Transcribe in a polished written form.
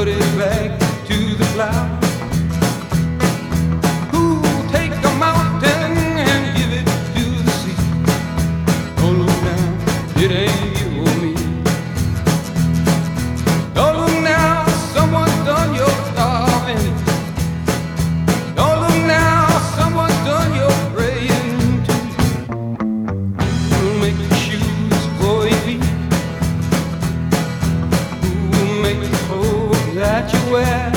put it back to the cloud. Who take a mountain and give it to the sea? Don't look down, it ain't you or me. Don't look now, someone's done your starving. Don't look now, someone's done your praying too. Who'll make the shoes for your feet? Who'll make the clothes that you wear?